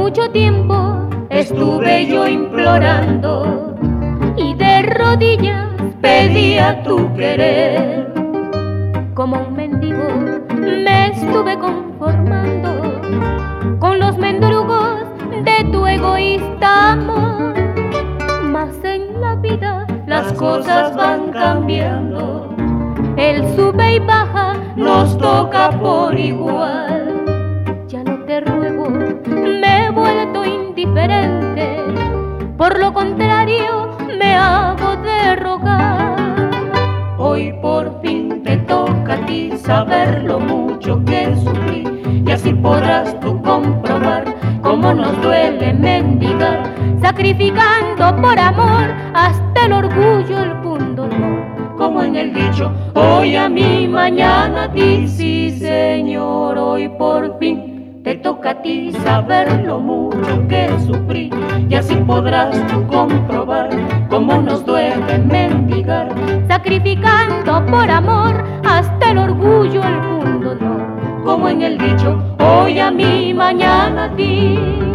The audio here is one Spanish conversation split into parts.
mucho tiempo estuve yo implorando y de rodillas pedía tu querer. Como un mendigo me estuve conformando con los mendrugos de tu egoísta amor. Mas en la vida las cosas van cambiando, el sube y baja nos toca por igual. Ya no te ruego, me he vuelto indiferente, por lo contrario me hago de rogar. Hoy por fin te toca a ti saber lo mucho que sufrí, y así podrás tú comprobar cómo nos duele mendigar, sacrificando por amor hasta el orgullo, el pundonor. Como en el dicho, hoy a mí, mañana a ti, sí señor. Hoy por fin te toca a ti saber lo mucho que sufrí, y así podrás tú comprobar cómo nos duele mendigar, sacrificando por amor hasta el orgullo, el pundonor. Como en el dicho, hoy a mí, mañana a ti.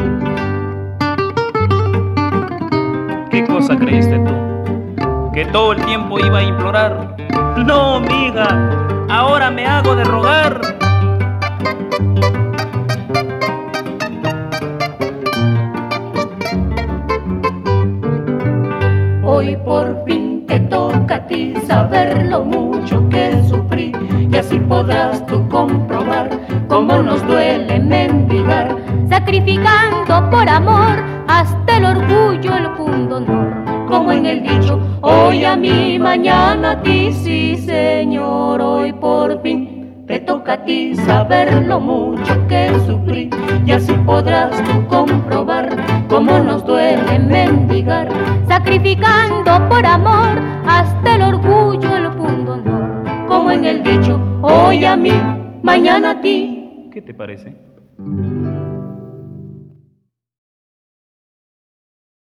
¿Qué cosa creíste tú? ¿Que todo el tiempo iba a implorar? No, mija, ahora me hago de rogar. Hoy por fin te toca a ti saber lo mucho que sufrí, y así podrás tú comprobar cómo nos duele mendigar, sacrificando por amor hasta el orgullo, el pundonor. Como en el dicho, hoy a mí, mañana a ti, sí señor. Hoy por fin te toca a ti saber lo mucho que sufrí, y así podrás tú comprobar cómo nos duele mendigar, sacrificando por amor hasta el orgullo, el pundonor. Como en el dicho, hoy a mí, mañana a ti. ¿Qué te parece?